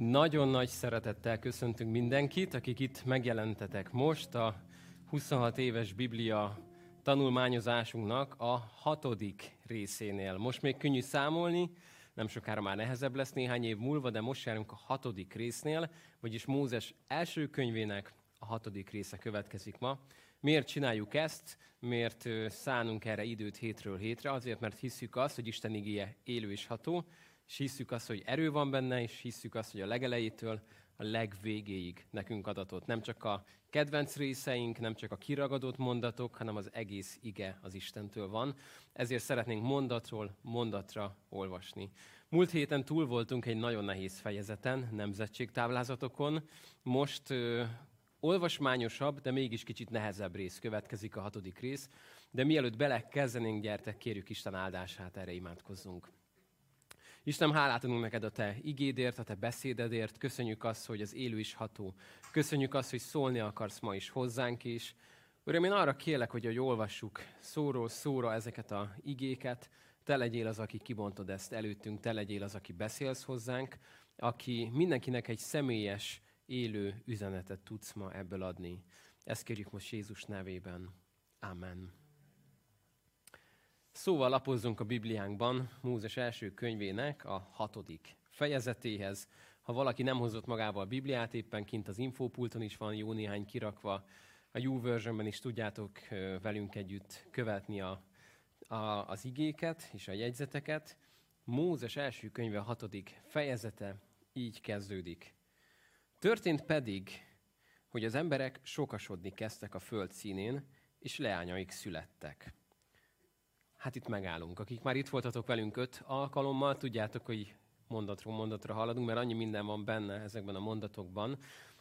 Nagyon nagy szeretettel köszöntünk mindenkit, akik itt megjelentetek most a 26 éves Biblia tanulmányozásunknak a 6. részénél. Most még könnyű számolni, nem sokára már nehezebb lesz néhány év múlva, de most járunk a 6. résznél, vagyis Mózes első könyvének a 6. része következik ma. Miért csináljuk ezt? Miért szánunk erre időt hétről hétre? Azért, mert hisszük azt, hogy Isten igéje élő és ható, és hisszük azt, hogy erő van benne, és hisszük azt, hogy a legelejétől a legvégéig nekünk adatott. Nem csak a kedvenc részeink, nem csak a kiragadott mondatok, hanem az egész ige az Istentől van. Ezért szeretnénk mondatról mondatra olvasni. Múlt héten túl voltunk egy nagyon nehéz fejezeten, nemzetségtáblázatokon. Most olvasmányosabb, de mégis kicsit nehezebb rész következik, a 6. rész. De mielőtt belekezdenénk, gyertek, kérjük Isten áldását, erre imádkozzunk. Istenem, hálát adunk neked a te igédért, a te beszédedért. Köszönjük azt, hogy az élő is ható. Köszönjük azt, hogy szólni akarsz ma is hozzánk is. Uram, én arra kérlek, hogy olvassuk szóról szóra ezeket a igéket. Te legyél az, aki kibontod ezt előttünk, te legyél az, aki beszélsz hozzánk, aki mindenkinek egy személyes, élő üzenetet tudsz ma ebből adni. Ezt kérjük most Jézus nevében. Amen. Szóval lapozzunk a Bibliánkban Mózes első könyvének a 6. fejezetéhez. Ha valaki nem hozott magával a Bibliát, éppen kint az infópulton is van jó néhány kirakva. A YouVersionben is tudjátok velünk együtt követni az igéket és a jegyzeteket. Mózes első könyve 6. fejezete így kezdődik. Történt pedig, hogy az emberek sokasodni kezdtek a föld színén, és leányaik születtek. Hát itt megállunk. Akik már itt voltatok velünk 5 alkalommal, tudjátok, hogy mondatról mondatra haladunk, mert annyi minden van benne ezekben a mondatokban.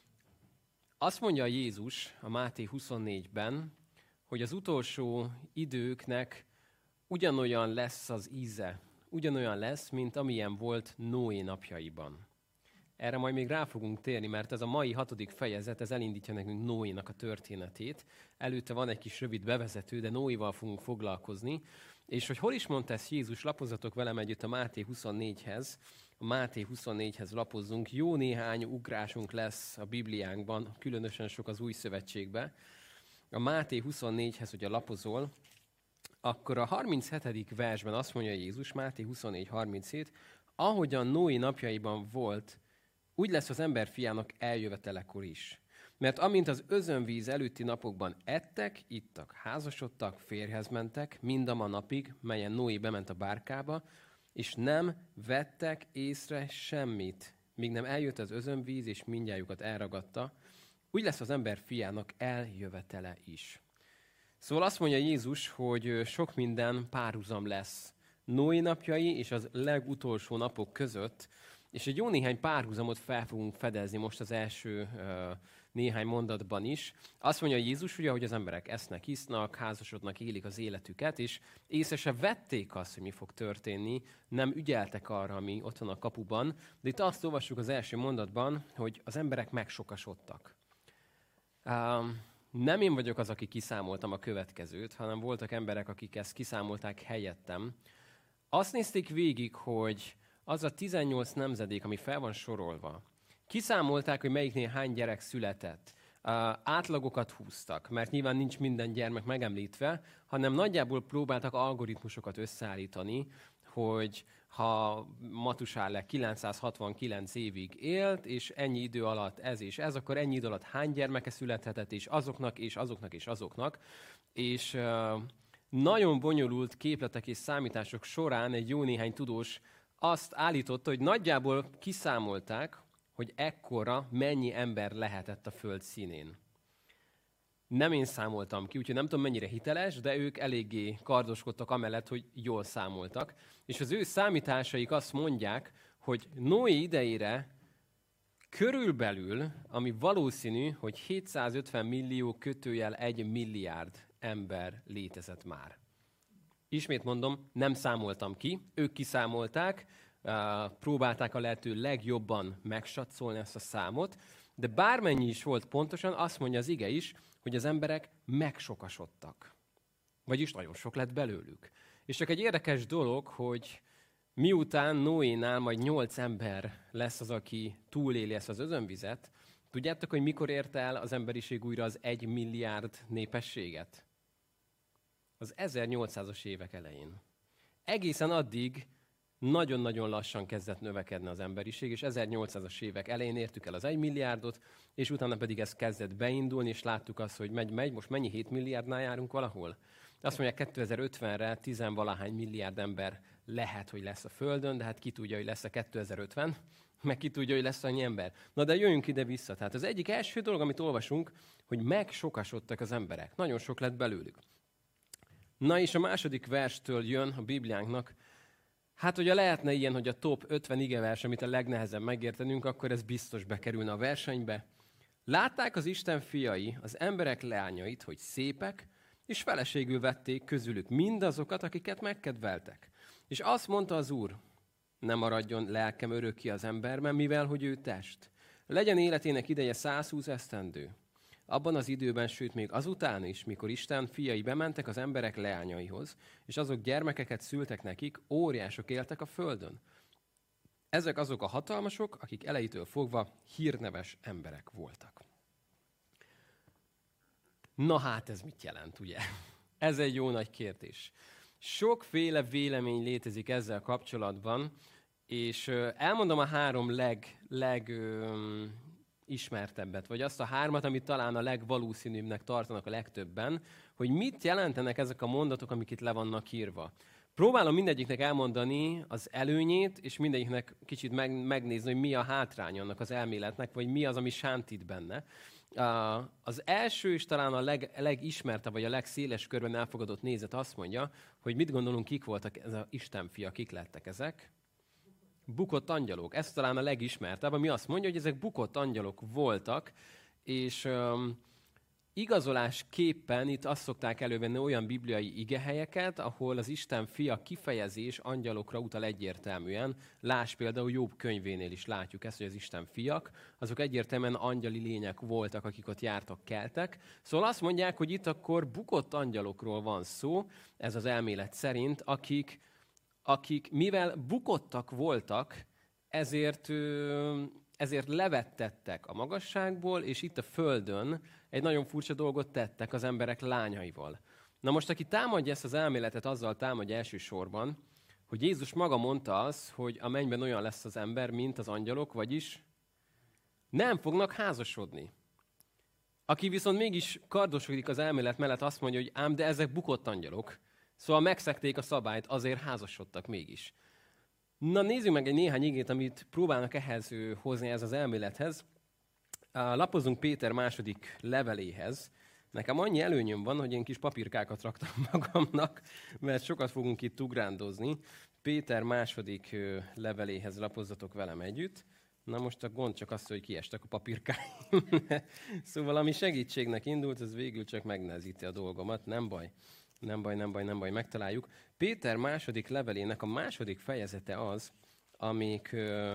Azt mondja Jézus a Máté 24-ben, hogy az utolsó időknek ugyanolyan lesz az íze, ugyanolyan lesz, mint amilyen volt Noé napjaiban. Erre majd még rá fogunk térni, mert ez a mai 6. fejezet, ez elindítja nekünk Noénak a történetét. Előtte van egy kis rövid bevezető, de Noéval fogunk foglalkozni. És hogy hol is mondta ezt Jézus, lapozzatok velem együtt a Máté 24-hez. A Máté 24-hez lapozzunk. Jó néhány ugrásunk lesz a Bibliánkban, különösen sok az Új Szövetségben. A Máté 24-hez, hogyha lapozol, akkor a 37. versben azt mondja Jézus, Máté 24:37, ahogyan Noé napjaiban volt, úgy lesz az emberfiának eljövetelekor is. Mert amint az özönvíz előtti napokban ettek, ittak, házasodtak, férjhez mentek, mindama napig, melyen Noé bement a bárkába, és nem vettek észre semmit, míg nem eljött az özönvíz, és mindnyájukat elragadta, úgy lesz az emberfiának eljövetele is. Szóval azt mondja Jézus, hogy sok minden párhuzam lesz Noé napjai és az legutolsó napok között, és egy jó néhány párhuzamot fel fogunk fedezni most az első néhány mondatban is. Azt mondja Jézus, ugye, hogy az emberek esznek, isznak, házasodnak, élik az életüket, és észre se vették azt, hogy mi fog történni, nem ügyeltek arra, ami ott van a kapuban, de itt azt olvassuk az első mondatban, hogy az emberek megsokasodtak. Nem én vagyok az, aki kiszámoltam a következőt, hanem voltak emberek, akik ezt kiszámolták helyettem. Azt nézték végig, hogy az a 18 nemzedék, ami fel van sorolva, kiszámolták, hogy melyiknél hány gyerek született. Átlagokat húztak, mert nyilván nincs minden gyermek megemlítve, hanem nagyjából próbáltak algoritmusokat összeállítani, hogy ha Matusálek 969 évig élt, és ennyi idő alatt ez és ez, akkor ennyi idő alatt hány gyermeke születhetett, és azoknak, és azoknak, és azoknak. És nagyon bonyolult képletek és számítások során egy jó néhány tudós azt állította, hogy nagyjából kiszámolták, hogy ekkora mennyi ember lehetett a föld színén. Nem én számoltam ki, úgyhogy nem tudom mennyire hiteles, de ők eléggé kardoskodtak amellett, hogy jól számoltak. És az ő számításaik azt mondják, hogy Noé idejére körülbelül, ami valószínű, hogy 750 millió / 1 milliárd ember létezett már. Ismét mondom, nem számoltam ki, ők kiszámolták, próbálták a lehető legjobban megsatszolni ezt a számot, de bármennyi is volt pontosan, azt mondja az ige is, hogy az emberek megsokasodtak. Vagyis nagyon sok lett belőlük. És csak egy érdekes dolog, hogy Miután Noénál majd 8 ember lesz az, aki túléli ezt az özönvizet, tudjátok, hogy mikor érte el az emberiség újra az 1 milliárd népességet? Az 1800-as évek elején. Egészen addig nagyon-nagyon lassan kezdett növekedni az emberiség, és 1800-as évek elején értük el az 1 milliárdot, és utána pedig ez kezdett beindulni, és láttuk azt, hogy megy, most mennyi 7 milliárdnál járunk valahol? Azt mondják, 2050-re 10-valahány milliárd ember lehet, hogy lesz a Földön, de hát ki tudja, hogy lesz a 2050, meg ki tudja, hogy lesz annyi ember. Na de jöjjünk ide vissza. Tehát az egyik első dolog, amit olvasunk, hogy megsokasodtak az emberek. Nagyon sok lett belőlük. Na és a második verstől jön a Bibliánknak, hát hogyha lehetne ilyen, hogy a top 50 igevers, amit a legnehezebb megértenünk, akkor ez biztos bekerülne a versenybe. Látták az Isten fiai az emberek leányait, hogy szépek, és feleségül vették közülük mindazokat, akiket megkedveltek. És azt mondta az Úr, ne maradjon lelkem örökké az emberben, mivel hogy ő test. Legyen életének ideje 120 esztendő. Abban az időben, sőt még azután is, mikor Isten fiai bementek az emberek leányaihoz, és azok gyermekeket szültek nekik, óriások éltek a földön. Ezek azok a hatalmasok, akik elejétől fogva hírneves emberek voltak. Na hát ez mit jelent, ugye? Ez egy jó nagy kérdés. Sokféle vélemény létezik ezzel kapcsolatban, és elmondom a 3 ismertebbet, vagy azt a 3, amit talán a legvalószínűbbnek tartanak a legtöbben, hogy mit jelentenek ezek a mondatok, amik itt le vannak írva. Próbálom mindegyiknek elmondani az előnyét, és mindegyiknek kicsit megnézni, hogy mi a hátrány annak az elméletnek, vagy mi az, ami sántít benne. Az első és talán a legismertebb, vagy a legszéles körben elfogadott nézet azt mondja, hogy mit gondolunk, kik voltak ez az Istenfia, kik lettek ezek? Bukott angyalok. Ez talán a legismertebb, ami azt mondja, hogy ezek bukott angyalok voltak, és igazolásképpen itt azt szokták elővenni olyan bibliai igehelyeket, ahol az Isten fia kifejezés angyalokra utal egyértelműen. Lásd például Jobb könyvénél is látjuk ezt, hogy az Isten fiak, azok egyértelműen angyali lények voltak, akik ott jártak, keltek. Szóval azt mondják, hogy itt akkor bukott angyalokról van szó, ez az elmélet szerint, akik mivel bukottak voltak, ezért levettettek a magasságból, és itt a földön egy nagyon furcsa dolgot tettek az emberek lányaival. Na most, aki támadja ezt az elméletet, azzal támadja elsősorban, hogy Jézus maga mondta azt, hogy a mennyben olyan lesz az ember, mint az angyalok, vagyis nem fognak házasodni. Aki viszont mégis kardosodik az elmélet mellett, azt mondja, hogy ám, de ezek bukott angyalok, szóval megszegték a szabályt, azért házasodtak mégis. Na nézzük meg egy néhány igét, amit próbálnak ehhez hozni, ez az elmélethez. Lapozunk Péter második leveléhez. Nekem annyi előnyöm van, hogy én kis papírkákat raktam magamnak, mert sokat fogunk itt ugrándozni. Péter második leveléhez lapozzatok velem együtt. Na most a gond csak az, hogy kiestek a papírkáim. Szóval ami segítségnek indult, az végül csak megnehezíti a dolgomat. Nem baj. Nem baj, megtaláljuk. Péter második levelének a második fejezete az, amíg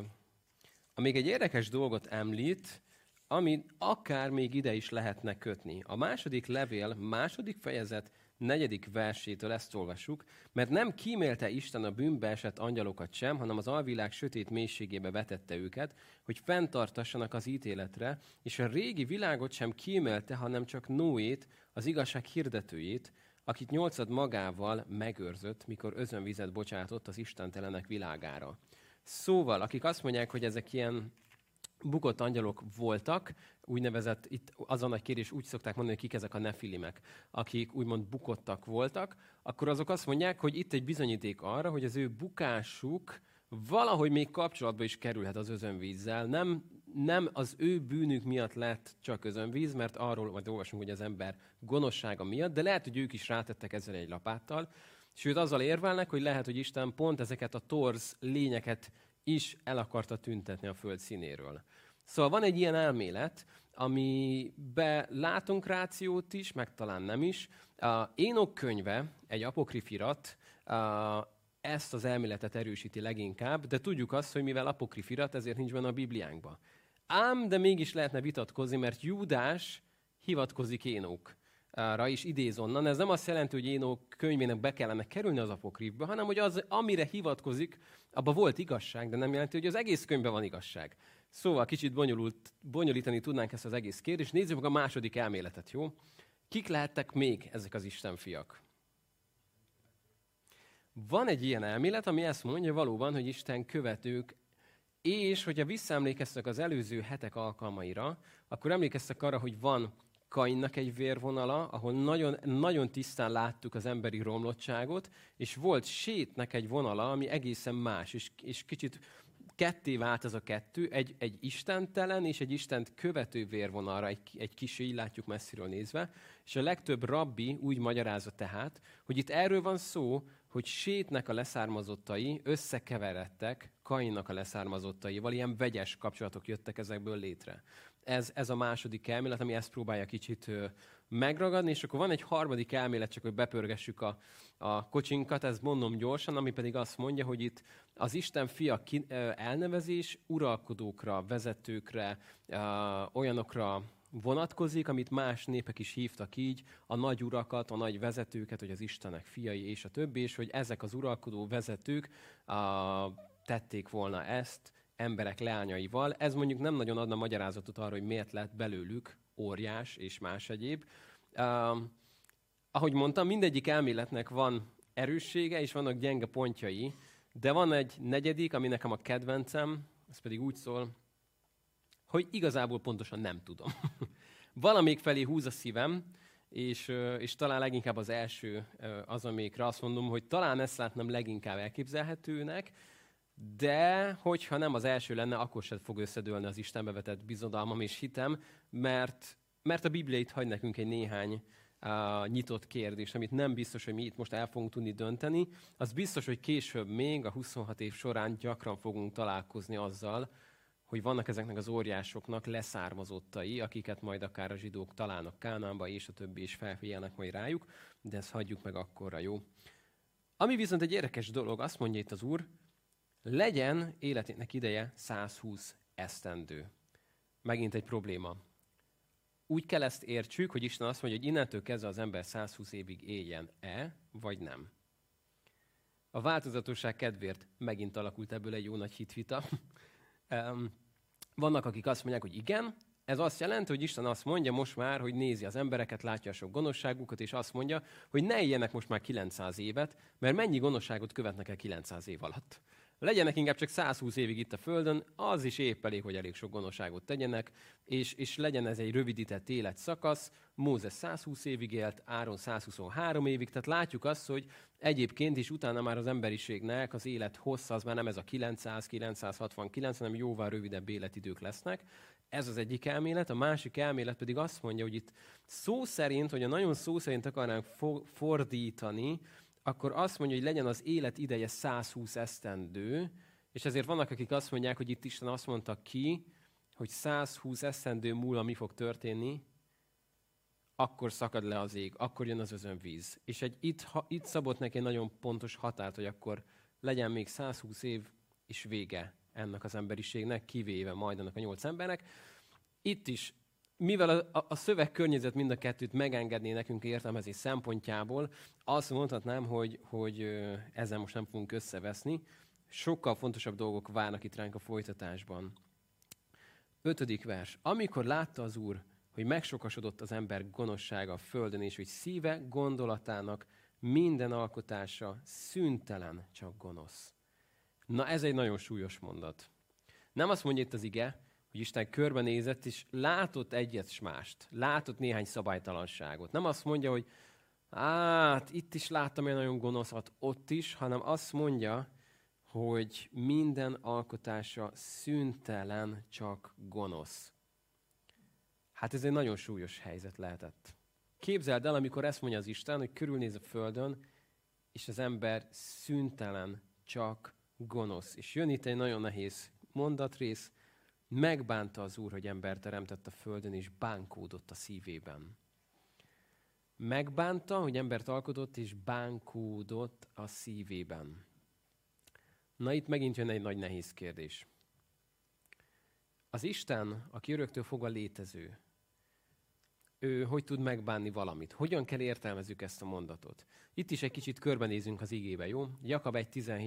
egy érdekes dolgot említ, amit akár még ide is lehetne kötni. A második levél, második fejezet, 4. versétől ezt olvassuk, mert nem kímélte Isten a bűnbe esett angyalokat sem, hanem az alvilág sötét mélységébe vetette őket, hogy fenntartassanak az ítéletre, és a régi világot sem kímélte, hanem csak Noét, az igazság hirdetőjét, akit 8 magával megőrzött, mikor özönvizet bocsátott az istentelenek világára. Szóval, akik azt mondják, hogy ezek ilyen bukott angyalok voltak, úgynevezett, itt az a nagy kérdés, úgy szokták mondani, hogy kik ezek a nefilimek, akik úgymond bukottak voltak, akkor azok azt mondják, hogy itt egy bizonyíték arra, hogy az ő bukásuk valahogy még kapcsolatba is kerülhet az özönvízzel. Nem az ő bűnük miatt lett csak özönvíz, mert arról majd olvasunk, hogy az ember gonoszsága miatt, de lehet, hogy ők is rátettek ezzel egy lapáttal, sőt azzal érvelnek, hogy lehet, hogy Isten pont ezeket a torz lényeket is el akarta tüntetni a föld színéről. Szóval van egy ilyen elmélet, amiben látunk rációt is, meg talán nem is. Énok könyve, egy apokrif irat, ezt az elméletet erősíti leginkább, de tudjuk azt, hogy mivel apokrif irat, ezért nincs benne a Bibliánkban. Ám, de mégis lehetne vitatkozni, mert Júdás hivatkozik Énok is idéz onnan. Ez nem azt jelenti, hogy Énok könyvének be kellene kerülni az apokrifbe, hanem hogy az, amire hivatkozik, abban volt igazság, de nem jelenti, hogy az egész könyvben van igazság. Szóval kicsit bonyolítani tudnánk ezt az egész kérdést. Nézzük meg a második elméletet, jó? Kik lehettek még ezek az Istenfiak? Van egy ilyen elmélet, ami ezt mondja valóban, hogy Isten követők, és hogyha visszaemlékeztek az előző hetek alkalmaira, akkor emlékeztek arra, hogy van Kainnak egy vérvonala, ahol nagyon, nagyon tisztán láttuk az emberi romlottságot, és volt Sétnek egy vonala, ami egészen más, és kicsit ketté vált ez a kettő, egy istentelen és egy Istent követő vérvonalra, egy kicsi, így látjuk messziről nézve, és a legtöbb rabbi úgy magyarázza tehát, hogy itt erről van szó, hogy Sétnek a leszármazottai összekeveredtek Kainnak a leszármazottaival, ilyen vegyes kapcsolatok jöttek ezekből létre. Ez a második elmélet, ami ezt próbálja kicsit megragadni, és akkor van egy harmadik elmélet, csak hogy bepörgessük a kocsinkat, ezt mondom gyorsan, ami pedig azt mondja, hogy itt az Isten fia elnevezés uralkodókra, vezetőkre, olyanokra vonatkozik, amit más népek is hívtak így, a nagy urakat, a nagy vezetőket, hogy az Istenek fiai és a többi, és hogy ezek az uralkodó vezetők tették volna ezt emberek leányaival. Ez mondjuk nem nagyon adna magyarázatot arra, hogy miért lett belőlük óriás és más egyéb. Ahogy mondtam, mindegyik elméletnek van erőssége, és vannak gyenge pontjai, de van egy negyedik, ami nekem a kedvencem, ez pedig úgy szól, hogy igazából pontosan nem tudom. Valamelyik felé húz a szívem, és talán leginkább az első az, amikre azt mondom, hogy talán ezt látnám leginkább elképzelhetőnek, de hogyha nem az első lenne, akkor sem fog összedőlni az Istenbe vetett bizodalmam és hitem, mert a Biblia itt hagy nekünk egy néhány nyitott kérdést, amit nem biztos, hogy mi itt most el fogunk tudni dönteni. Az biztos, hogy később még a 26 év során gyakran fogunk találkozni azzal, hogy vannak ezeknek az óriásoknak leszármazottai, akiket majd akár a zsidók találnak Kánaánba, és a többi is felfigyelnek majd rájuk, de ezt hagyjuk meg akkorra, jó? Ami viszont egy érdekes dolog, azt mondja itt az Úr, legyen életének ideje 120 esztendő. Megint egy probléma. Úgy kell ezt értsük, hogy Isten azt mondja, hogy innentől kezdve az ember 120 évig éljen-e, vagy nem. A változatosság kedvéért megint alakult ebből egy jó nagy hitvita. Vannak, akik azt mondják, hogy igen, ez azt jelenti, hogy Isten azt mondja most már, hogy nézi az embereket, látja a sok gonoszságukat, és azt mondja, hogy ne éljenek most már 900 évet, mert mennyi gonoszságot követnek el 900 év alatt. Legyenek inkább csak 120 évig itt a Földön, az is épp elég, hogy elég sok gonoszságot tegyenek, és legyen ez egy rövidített életszakasz. Mózes 120 évig élt, Áron 123 évig, tehát látjuk azt, hogy egyébként is utána már az emberiségnek az élet hossza az már nem ez a 900-969, hanem jóval rövidebb életidők lesznek. Ez az egyik elmélet, a másik elmélet pedig azt mondja, hogy itt szó szerint, hogyha nagyon szó szerint akarnánk fordítani, akkor azt mondja, hogy legyen az élet ideje 120 esztendő, és ezért vannak, akik azt mondják, hogy itt Isten azt mondta ki, hogy 120 esztendő múlva mi fog történni, akkor szakad le az ég, akkor jön az özönvíz. És itt szabott neki egy nagyon pontos határt, hogy akkor legyen még 120 év és vége ennek az emberiségnek, kivéve majd annak a 8 embernek. Itt is, mivel a szövegkörnyezet mind a kettőt megengedné nekünk értelmezés szempontjából, azt mondhatnám, hogy ezzel most nem fogunk összeveszni. Sokkal fontosabb dolgok várnak itt ránk a folytatásban. 5. vers. Amikor látta az Úr, hogy megsokasodott az ember gonoszsága a földön, és hogy szíve gondolatának minden alkotása szüntelen csak gonosz. Na ez egy nagyon súlyos mondat. Nem azt mondja itt az ige, hogy Isten körbenézett, és látott egyet s mást. Látott néhány szabálytalanságot. Nem azt mondja, hogy itt is láttam egy nagyon gonoszat, ott is, hanem azt mondja, hogy minden alkotása szüntelen csak gonosz. Hát ez egy nagyon súlyos helyzet lehetett. Képzeld el, amikor ezt mondja az Isten, hogy körülnéz a földön, és az ember szüntelen csak gonosz. És jön itt egy nagyon nehéz mondatrész, megbánta az Úr, hogy ember teremtett a földön, és bánkódott a szívében. Megbánta, hogy embert alkotott, és bánkódott a szívében. Na itt megint jön egy nagy nehéz kérdés. Az Isten, aki öröktől fogva létező, ő hogy tud megbánni valamit. Hogyan kell értelmezzük ezt a mondatot? Itt is egy kicsit körbenézünk az igébe, jó? Jakab 1.17